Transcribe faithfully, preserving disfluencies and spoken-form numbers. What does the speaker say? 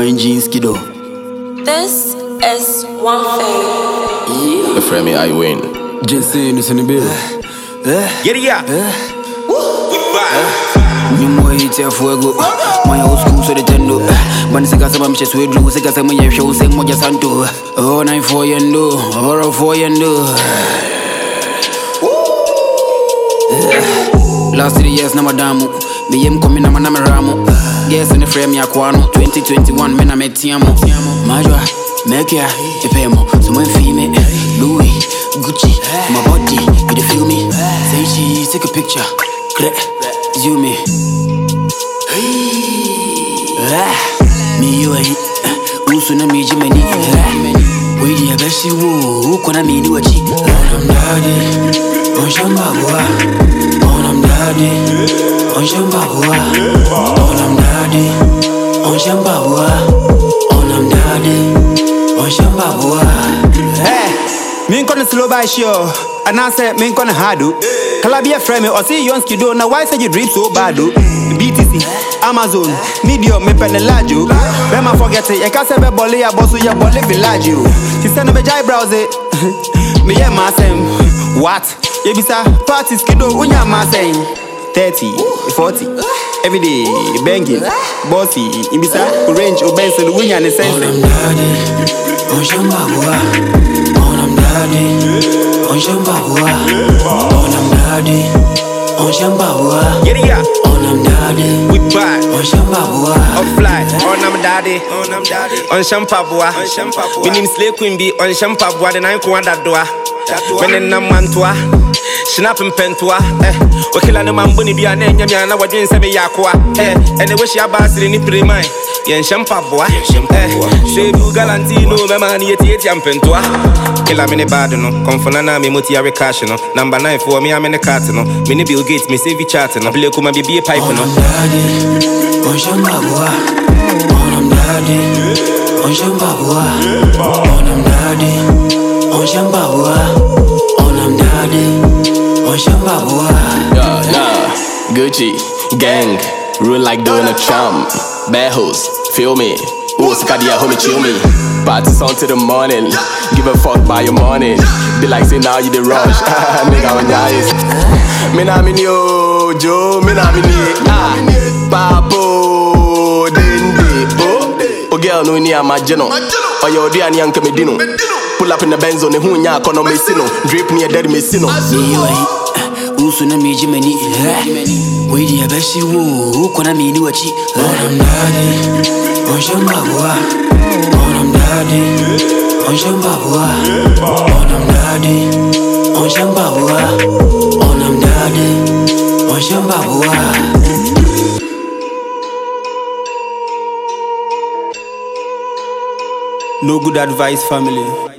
wine jeans kiddo. This is one thing. The frame I win. Jensen is in the bill. Get it up. Me more hit ya fuego. My old school so the tendo. Man se casa mam cheswe dlu. Se casa mo ye show sing moja santo. Oh nine four yendo. Oh four yendo. Last three years na madamu. Me yem komi na maname ramo. Guess in the frame ya kwano. twenty twenty-one me na me tiamo. Majwa, make ya, epemo. So when female, Louis, Gucci, my body, you dey feel me? Say she take a picture, click, zoom me. Me you ain't, usu na miji mani. We di abeshi wo, uko na mini wachi. On am daddy, on shamba boy. On am daddy, on shamba boy. On am daddy, on shamba boy. On am daddy, on shamba boy. Hey, me nkona slow by show, and I say me nkona hardo. Calabia frame or see you on skido. Now why say you drip so bad? B T C, Amazon, medium, me pen large you. Bema forget it, you can't say be bolly a boss with your bolly village you. She send me jai browse it. Me yeah my same. What? You be sa party skido unya my same. thirty, forty, every day, banging, bossy, in bisa, range, or benson, unya and sense. On am daddy, on shamba boy. On am daddy, on shamba boy. On am daddy, on shamba boy. Get it up. On am daddy, We back. on shamba boy. On fly, on am daddy, on am daddy, on champa boy, on champa boy. Minim slay queen be on champa boy, the nine kwa that door. When in a mantua, snap and pentua, eh. Wakila no man bunny be an enya na wadwin se be yakwa, eh. And the wish ya basri ni premai. Yen champa boy, eh. Say bu galantino, me man yeti yeti am pentua. Kila mini bad no, confona na me moti ya cash no. Number nine for me am in the cart no. Mini Bill Gates me save chat no. Play kuma be be a pipe no. On am daddy, on shamba boy. On am daddy, on shamba boy. On am daddy, on shamba boy. On am daddy, on shamba boy. Yeah, yeah. Gucci, gang, rule like Donald Trump. Bad hoes, feel me. Oh, Sikadia, homie, chill me. Parties on to the morning. Give a fuck by your morning. Be like, say now you the rush. Nigga, when nice. Me na me yo, Joe, me na me ni. Ah, Papo, Dende. Oh, oh, girl, no ni amagino. Oh, yo, dia ni anke medino. Pull up in the Benz on the hunya, kono mesino. Drip near dead mesino. Me you ain't, usu na miji mani. We di abeshi wo, uko na mini wachi. On am daddy, on shamba boy. On am daddy, on shamba boy. On am daddy, on shamba boy. On am daddy, on shamba boy. No good advice, family.